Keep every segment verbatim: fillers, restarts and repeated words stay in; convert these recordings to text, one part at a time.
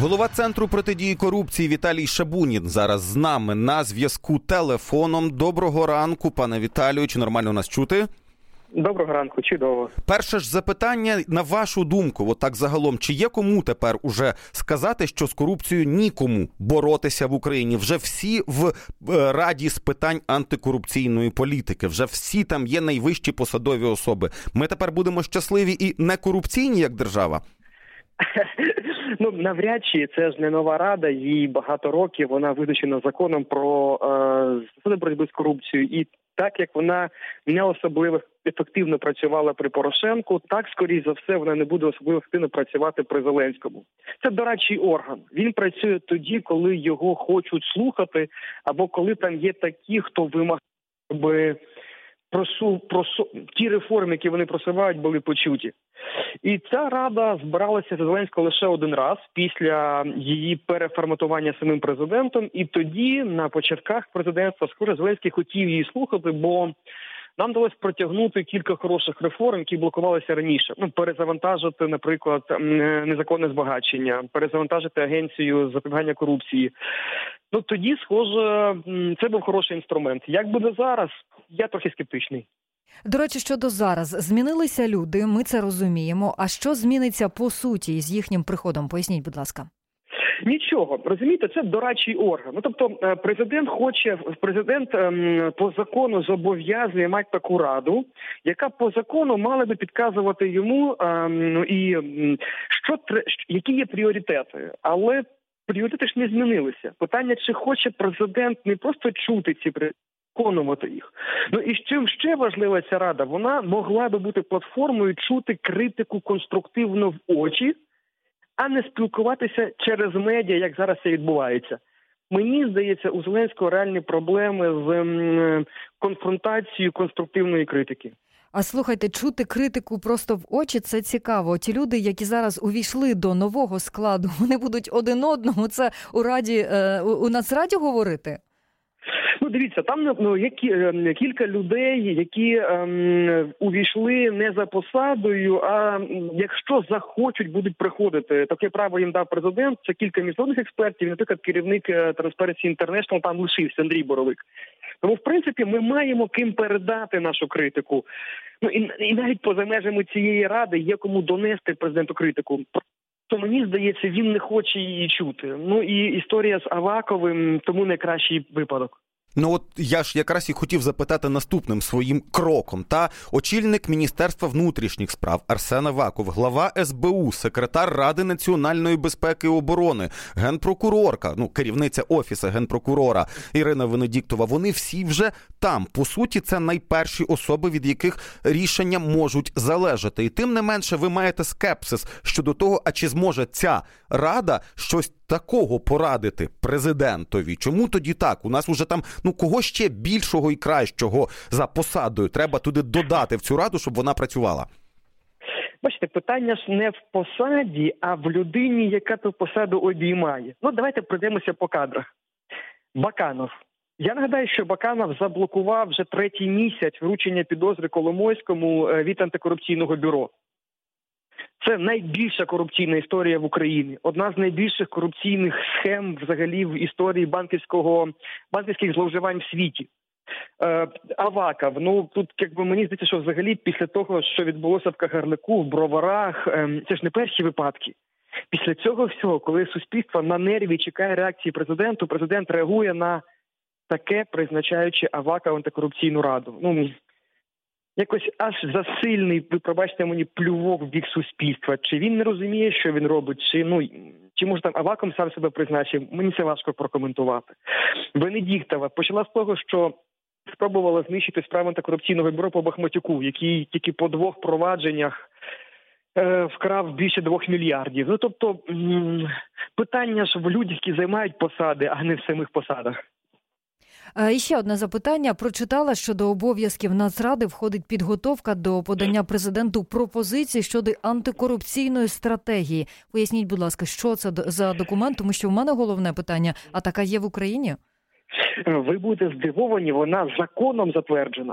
Голова Центру протидії корупції Віталій Шабунін зараз з нами на зв'язку телефоном. Доброго ранку, пане Віталію. Чи нормально нас чути? Доброго ранку, чудово. Перше ж запитання, на вашу думку, от так загалом, чи є кому тепер уже сказати, що з корупцією нікому боротися в Україні? Вже всі в Раді з питань антикорупційної політики, вже всі там є найвищі посадові особи. Ми тепер будемо щасливі і не корупційні, як держава? Ну, навряд чи, це ж не нова рада, їй багато років, вона визначена законом про засади е, боротьби з корупцією. І так, як вона не особливо ефективно працювала при Порошенку, так, скоріш за все, вона не буде особливо ефективно працювати при Зеленському. Це дорадчий орган. Він працює тоді, коли його хочуть слухати, або коли там є такі, хто вимагає, щоб просу, просу, ті реформи, які вони просувають, були почуті. І ця рада збиралася за Зеленського лише один раз після її переформатування самим президентом. І тоді, на початках президентства, схоже, Зеленський хотів її слухати, бо нам вдалося протягнути кілька хороших реформ, які блокувалися раніше. Ну, перезавантажити, наприклад, незаконне збагачення, перезавантажити агенцію запобігання корупції. Ну, тоді, схоже, це був хороший інструмент. Як буде зараз, я трохи скептичний. До речі, щодо зараз. Змінилися люди, ми це розуміємо. А що зміниться по суті з їхнім приходом? Поясніть, будь ласка. Нічого. Розумієте, це дорадчий орган. Ну, тобто президент хоче, президент ем, по закону зобов'язує мати таку раду, яка по закону мала би підказувати йому, ем, ну, і що, які є пріоритети. Але пріоритети ж не змінилися. Питання, чи хоче президент не просто чути ці пріоритети, виконувати їх. Ну і з чим ще важлива ця рада? Вона могла би бути платформою чути критику конструктивно в очі, а не спілкуватися через медіа, як зараз це відбувається. Мені здається, у Зеленського реальні проблеми з м, конфронтацією конструктивної критики. А слухайте, чути критику просто в очі – це цікаво. Ті люди, які зараз увійшли до нового складу, вони будуть один одному, це у Раді, у Нацраді говорити? Ну, дивіться, там ну, є кілька людей, які ем, увійшли не за посадою, а якщо захочуть, будуть приходити. Таке право їм дав президент, це кілька міжнародних експертів, наприклад, керівник Transparency International там лишився, Андрій Боровик. Тому, в принципі, ми маємо ким передати нашу критику. Ну, і, і навіть поза межами цієї ради є кому донести президенту критику. То мені здається, він не хоче її чути. Ну і історія з Аваковим тому найкращий випадок. Ну от я ж якраз і хотів запитати наступним своїм кроком. Та очільник Міністерства внутрішніх справ Арсен Аваков, глава ес бе у, секретар Ради національної безпеки і оборони, генпрокурорка, ну керівниця офісу генпрокурора Ірина Венедіктова, вони всі вже там. По суті, це найперші особи, від яких рішення можуть залежати. І тим не менше ви маєте скепсис щодо того, а чи зможе ця рада щось такого порадити президентові? Чому тоді так? У нас уже там, ну, кого ще більшого і кращого за посадою треба туди додати в цю раду, щоб вона працювала? Бачите, питання ж не в посаді, а в людині, яка ту посаду обіймає. Ну, давайте пройдемося по кадрах. Баканов. Я нагадаю, що Баканов заблокував вже третій місяць вручення підозри Коломойському від антикорупційного бюро. Це найбільша корупційна історія в Україні. Одна з найбільших корупційних схем взагалі в історії банківського, банківських зловживань в світі. Е, Аваков, ну тут якби мені здається, що взагалі після того, що відбулося в Кагарлику, в Броварах, е, це ж не перші випадки. Після цього всього, коли суспільство на нерві чекає реакції президенту, президент реагує на таке, призначаючи Авакова в антикорупційну раду. Ну, якось аж засильний, ви пробачте мені, плювок в бік суспільства. Чи він не розуміє, що він робить, чи, ну, чи може там Аваков сам себе призначив, мені це важко прокоментувати. Венедіктова почала з того, що спробувала знищити справу антикорупційного бюро по Бахматюку, який тільки по двох провадженнях е, вкрав більше двох мільярдів. Ну, тобто, м- питання ж в людях, які займають посади, а не в самих посадах. І ще одне запитання. Прочитала, що до обов'язків Нацради входить підготовка до подання президенту пропозицій щодо антикорупційної стратегії. Поясніть, будь ласка, що це за документ, тому що в мене головне питання, а така є в Україні? Ви будете здивовані, вона законом затверджена.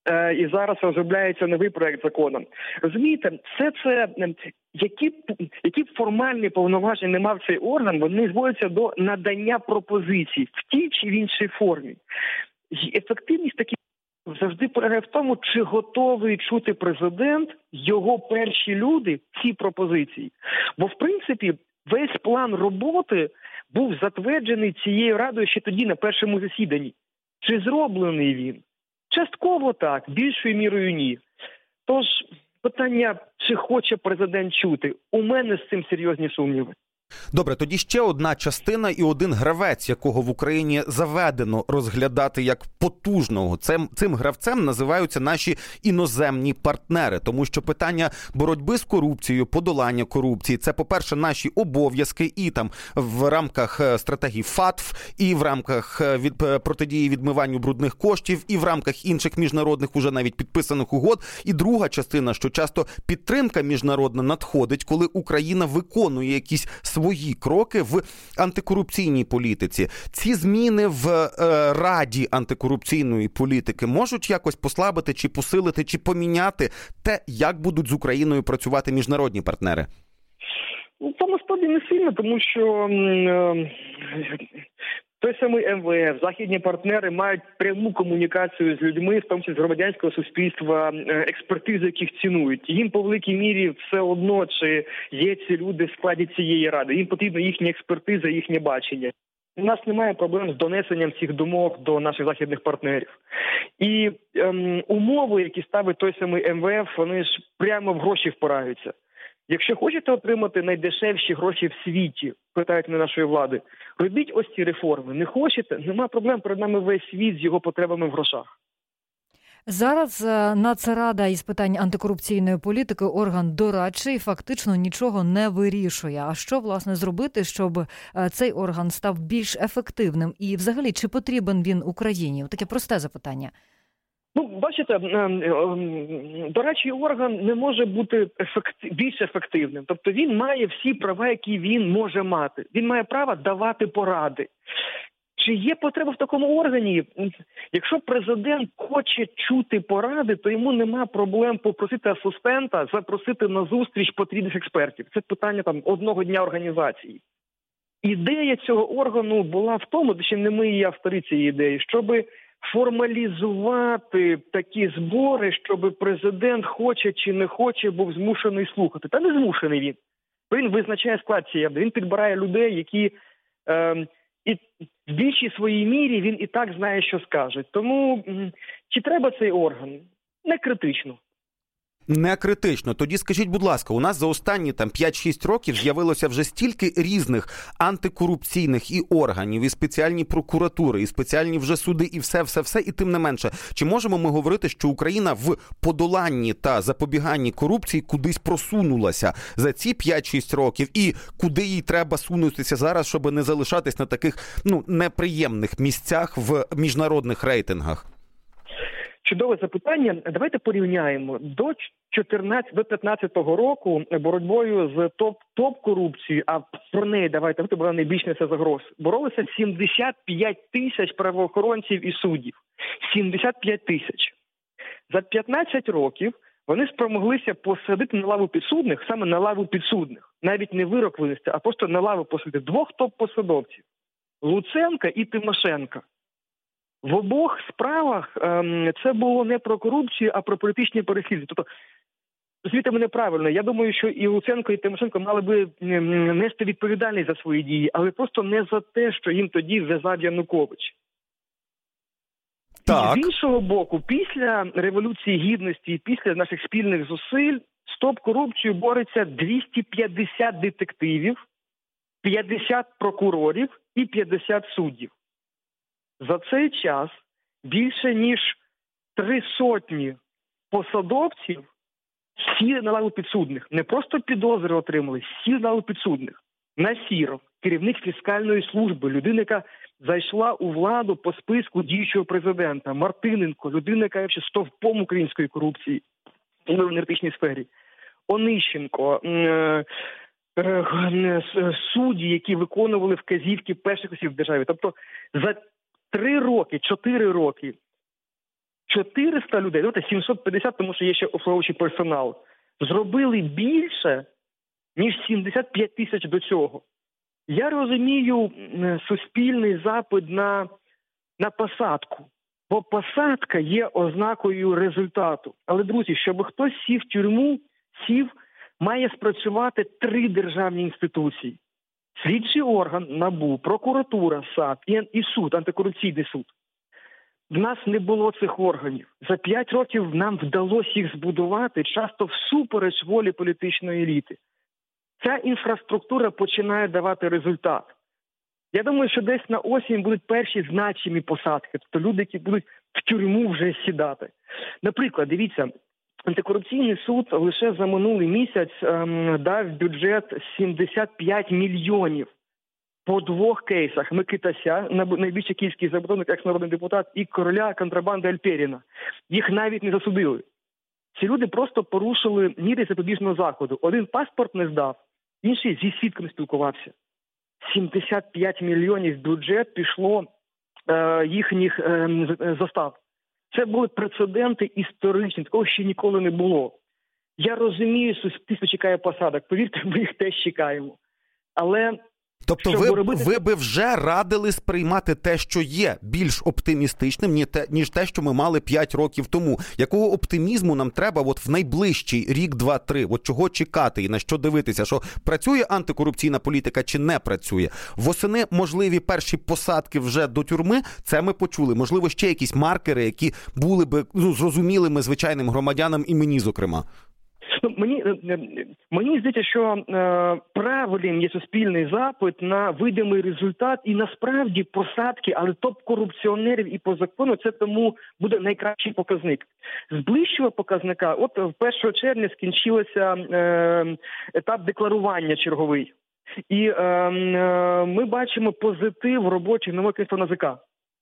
і зараз розробляється новий проект закону. Розумієте, все це, які, які б формальні повноваження не мав цей орган, вони зводяться до надання пропозицій в тій чи в іншій формі. І ефективність таких завжди полягає в тому, чи готовий чути президент, його перші люди, ці пропозиції. Бо, в принципі, весь план роботи був затверджений цією радою ще тоді на першому засіданні. Чи зроблений він? Частково так, більшою мірою ні. Тож, питання, чи хоче президент чути, у мене з цим серйозні сумніви. Добре, тоді ще одна частина і один гравець, якого в Україні заведено розглядати як потужного. Цим, цим гравцем називаються наші іноземні партнери, тому що питання боротьби з корупцією, подолання корупції – це, по-перше, наші обов'язки і там в рамках стратегії ФАТФ, і в рамках від, протидії відмиванню брудних коштів, і в рамках інших міжнародних уже навіть підписаних угод. І друга частина, що часто підтримка міжнародна надходить, коли Україна виконує якісь свої кроки в антикорупційній політиці. Ці зміни в е, Раді антикорупційної політики можуть якось послабити, чи посилити, чи поміняти те, як будуть з Україною працювати міжнародні партнери? Ну, це насправді не сильно, тому що е, той самий ем ве еф, західні партнери мають пряму комунікацію з людьми, в тому числі з громадянського суспільства, експертизи, яких цінують. Їм по великій мірі все одно, чи є ці люди в складі цієї ради. Їм потрібна їхня експертиза, їхнє бачення. У нас немає проблем з донесенням цих думок до наших західних партнерів. І ем, умови, які ставить той самий ем ве еф, вони ж прямо в гроші впираються. Якщо хочете отримати найдешевші гроші в світі, питають мене нашої влади, робіть ось ці реформи. Не хочете? Нема проблем, перед нами весь світ з його потребами в грошах. Зараз Нацрада із питань антикорупційної політики, орган дорадчий, фактично нічого не вирішує. А що, власне, зробити, щоб цей орган став більш ефективним? І взагалі, чи потрібен він Україні? Таке просте запитання. Ну, бачите, дорадчий орган не може бути ефектив... більш ефективним. Тобто він має всі права, які він може мати. Він має право давати поради. Чи є потреба в такому органі? Якщо президент хоче чути поради, то йому нема проблем попросити асистента, запросити на зустріч потрібних експертів. Це питання там одного дня організації. Ідея цього органу була в тому, де ще не ми і автори цієї ідеї, щоби формалізувати такі збори, щоб президент хоче чи не хоче, був змушений слухати. Та не змушений він. Він визначає склад цієї, він підбирає людей, які е, і в більшій своїй мірі він і так знає, що скаже. Тому чи треба цей орган? Не критично. Не критично. Тоді скажіть, будь ласка, у нас за останні там п'ять-шість років з'явилося вже стільки різних антикорупційних і органів, і спеціальні прокуратури, і спеціальні вже суди, і все-все-все, і тим не менше. Чи можемо ми говорити, що Україна в подоланні та запобіганні корупції кудись просунулася за ці п'ять-шість років? І куди їй треба сунутися зараз, щоб не залишатись на таких, ну, неприємних місцях в міжнародних рейтингах? Чудове запитання. Давайте порівняємо. До чотирнадцятого, до п'ятнадцятого року боротьбою з топ, топ-корупцією, а про неї, давайте, це була найбільш несе загроз, боролися сімдесят п'ять тисяч правоохоронців і суддів. сімдесят п'ять тисяч. За п'ятнадцять років вони спромоглися посадити на лаву підсудних, саме на лаву підсудних. Навіть не вирок винести, а просто на лаву посадити двох топ-посадовців. Луценка і Тимошенка. В обох справах ем, це було не про корупцію, а про політичні переслідування. Тобто, розумієте мене правильно, я думаю, що і Луценко, і Тимошенко мали би нести відповідальність за свої дії, але просто не за те, що їм тоді ввязав Янукович. Так. І з іншого боку, після Революції Гідності, після наших спільних зусиль, з топ-корупцією бореться двісті п'ятдесят детективів, п'ятдесят прокурорів і п'ятдесят суддів. За цей час більше ніж три сотні посадовців сіли на лаву підсудних. Не просто підозри отримали, сіли на лаву підсудних. Насіров, керівник фіскальної служби, людина, яка зайшла у владу по списку діючого президента. Мартиненко, людина, яка є стовпом української корупції в енергетичній сфері. Онищенко, судді, які виконували вказівки перших осіб в державі. Тобто за Три роки, чотири роки чотириста людей, ну, сімсот п'ятдесят, тому що є ще обслуговуючий персонал, зробили більше, ніж сімдесят п'ять тисяч до цього. Я розумію суспільний запит на, на посадку, бо посадка є ознакою результату. Але, друзі, щоб хтось сів в тюрму, сів, має спрацювати три державні інституції. Слідчий орган, НАБУ, прокуратура, САП і, і суд, антикорупційний суд. В нас не було цих органів. За п'ять років нам вдалося їх збудувати, часто всупереч волі політичної еліти. Ця інфраструктура починає давати результат. Я думаю, що десь на осінь будуть перші значимі посадки, тобто люди, які будуть в тюрму вже сідати. Наприклад, дивіться, антикорупційний суд лише за минулий місяць ем, дав бюджет сімдесят п'ять мільйонів по двох кейсах. Микитася, найбільший київський забудовник, екс-народний депутат, і короля контрабанди Альперіна. Їх навіть не засудили. Ці люди просто порушили міри запобіжного заходу. Один паспорт не здав, інший зі свідком спілкувався. сімдесят п'ять мільйонів бюджет пішло е, їхніх е, застав. Це були прецеденти історичні, такого ще ніколи не було. Я розумію, що суспільство чекає посадок, повірте, ми їх теж чекаємо. Але... Тобто ви, робити... ви би вже радили сприймати те, що є, більш оптимістичним, ніж те, що ми мали п'ять років тому. Якого оптимізму нам треба от в найближчий рік, два, три? От чого чекати і на що дивитися? Що працює антикорупційна політика чи не працює? Восени можливі перші посадки вже до тюрми, це ми почули. Можливо, ще якісь маркери, які були би ну, зрозумілими звичайним громадянам і мені, зокрема. Ну, мені, мені здається, що е, правильним є суспільний запит на видимий результат і насправді посадки, але топ-корупціонерів і по закону це тому буде найкращий показник. З ближчого показника, от першого червня скінчилося е, етап декларування черговий. І е, е, ми бачимо позитив робочих нового керівництва НАЗК.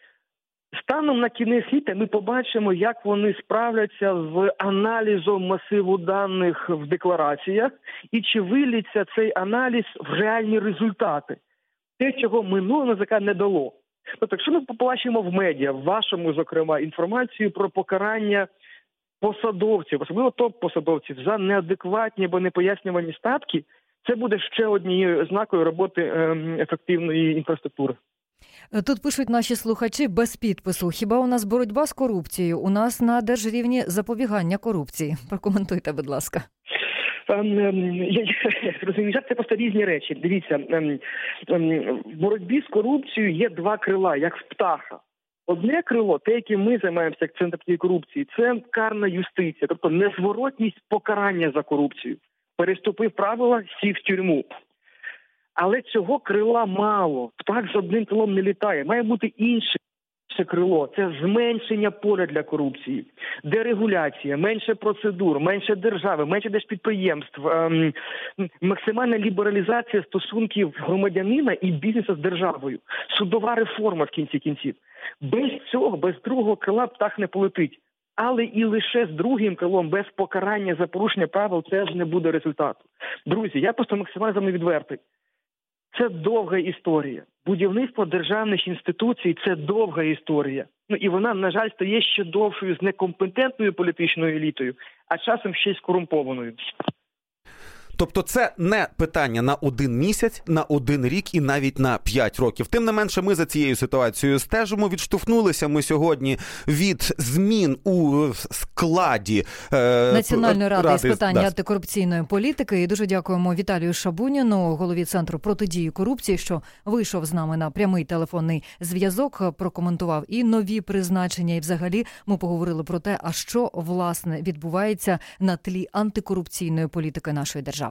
Станом на кінець літа ми побачимо, як вони справляться з аналізом масиву даних в деклараціях і чи виліться цей аналіз в реальні результати. Те, чого минуле НАЗК не дало. Тобто, якщо ми побачимо в медіа, в вашому, зокрема, інформацію про покарання посадовців, особливо топ-посадовців, за неадекватні або непояснювані статки, це буде ще однією ознакою роботи ефективної інфраструктури. Тут пишуть наші слухачі без підпису. Хіба у нас боротьба з корупцією? У нас на держрівні запобігання корупції. Прокоментуйте, будь ласка. Я розумію, це просто різні речі. Дивіться, в боротьбі з корупцією є два крила, як в птаха. Одне крило, те, яким ми займаємося як Центр протидії корупції, це карна юстиція, тобто незворотність покарання за корупцію. Переступив правила, сів в тюрму. Але цього крила мало. Птах з одним крилом не літає. Має бути інше крило. Це зменшення поля для корупції. Дерегуляція, менше процедур, менше держави, менше держпідприємств, ем, максимальна лібералізація стосунків громадянина і бізнесу з державою. Судова реформа в кінці кінців. Без цього, без другого крила птах не полетить. Але і лише з другим крилом, без покарання за порушення правил, теж не буде результату. Друзі, я просто максимально за мною відвертий. Це довга історія. Будівництво державних інституцій – це довга історія. Ну і вона, на жаль, стає ще довшою з некомпетентною політичною елітою, а часом ще й з корумпованою. Тобто це не питання на один місяць, на один рік і навіть на п'ять років. Тим не менше, ми за цією ситуацією стежимо. Відштовхнулися ми сьогодні від змін у складі е, Національної ради, ради з питань да. антикорупційної політики. І дуже дякуємо Віталію Шабуніну, голові Центру протидії корупції, що вийшов з нами на прямий телефонний зв'язок, прокоментував і нові призначення. І взагалі ми поговорили про те, а що, власне, відбувається на тлі антикорупційної політики нашої держави.